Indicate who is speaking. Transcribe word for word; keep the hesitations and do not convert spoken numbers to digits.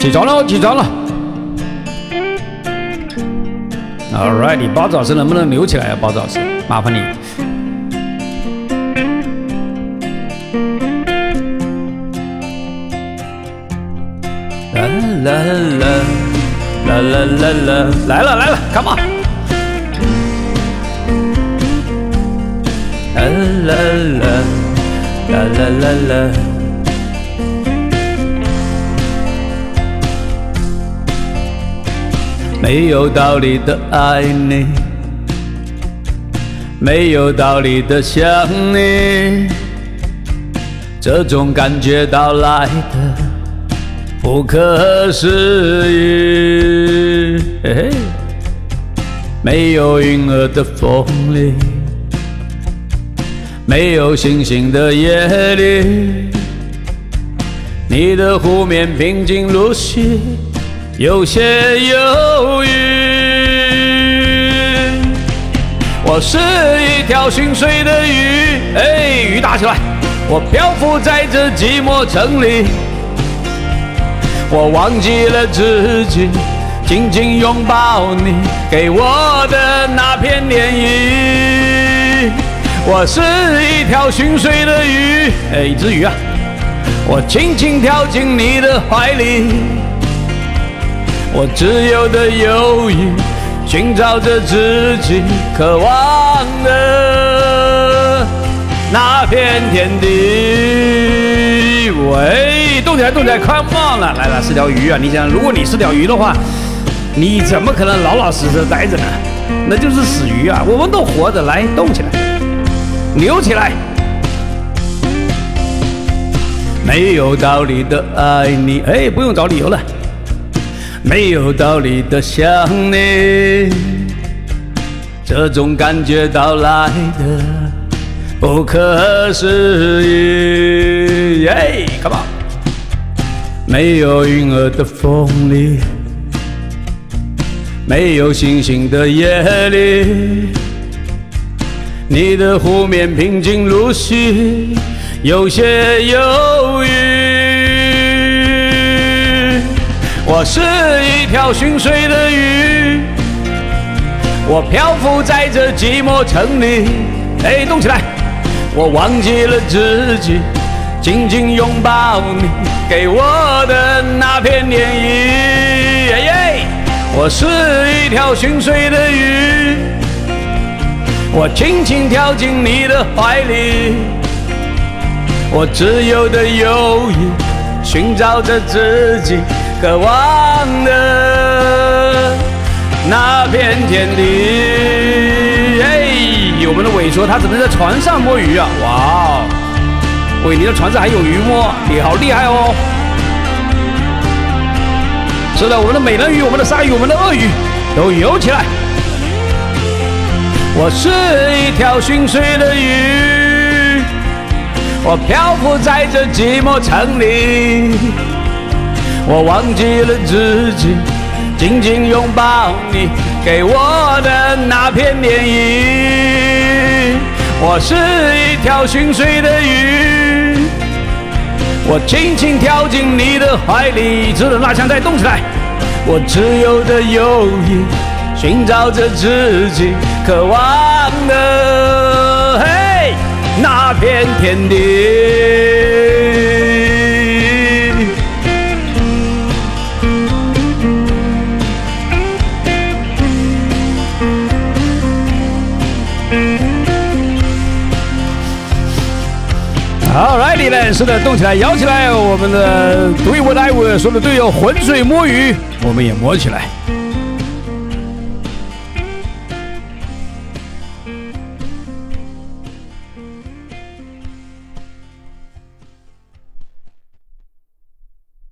Speaker 1: 起床了，起床了。Alright， 包子老师能不能留起来啊？包子老师，麻烦你。啦啦啦啦啦啦啦，来了来了 ，Come on！ 啦啦啦啦啦啦啦。没有道理的爱你，没有道理的想你，这种感觉到来的不可思议。嘿嘿，没有云儿的风里，没有星星的夜里，你的湖面平静如洗，有些忧郁。我是一条寻水的鱼，哎，鱼打起来！我漂浮在这寂寞城里，我忘记了自己，紧紧拥抱你给我的那片涟漪。我是一条寻水的鱼，哎，一只鱼啊！我轻轻跳进你的怀里。我自由的游弋，寻找着自己渴望的那片天地。喂，动起来，动起来 ，Come on 了，来了，是条鱼啊！你想，如果你是条鱼的话，你怎么可能老老实实待着呢？那就是死鱼啊！我们都活着，来，动起来，扭起来。没有道理的爱你，哎，不用找理由了。没有道理的想你，这种感觉到来的不可思议。耶 ，Come on！ 没有云儿的风里，没有星星的夜里，你的湖面平静如洗，有些忧郁。我是一条寻水的鱼，我漂浮在这寂寞城里。哎，动起来！我忘记了自己，紧紧拥抱你给我的那片涟漪。耶耶！我是一条寻水的鱼，我轻轻跳进你的怀里，我自由的游弋，寻找着自己渴望的那片天地。哎，我们的伟说他只能在船上摸鱼啊！哇哦，伟，你的船上还有鱼摸，你好厉害哦！是的，我们的美人鱼、我们的鲨鱼、我们的鳄鱼都游起来。我是一条寻水的鱼，我漂浮在这寂寞城里。我忘记了自己，紧紧拥抱你给我的那片涟漪。我是一条寻水的鱼，我轻轻跳进你的怀里，只能拉枪再动起来。我自由的游弋，寻找着自己渴望的嘿那片天地。好来，你呢？是的，动起来，摇起来！我们的独一无二说的队友浑水摸鱼，我们也摸起来。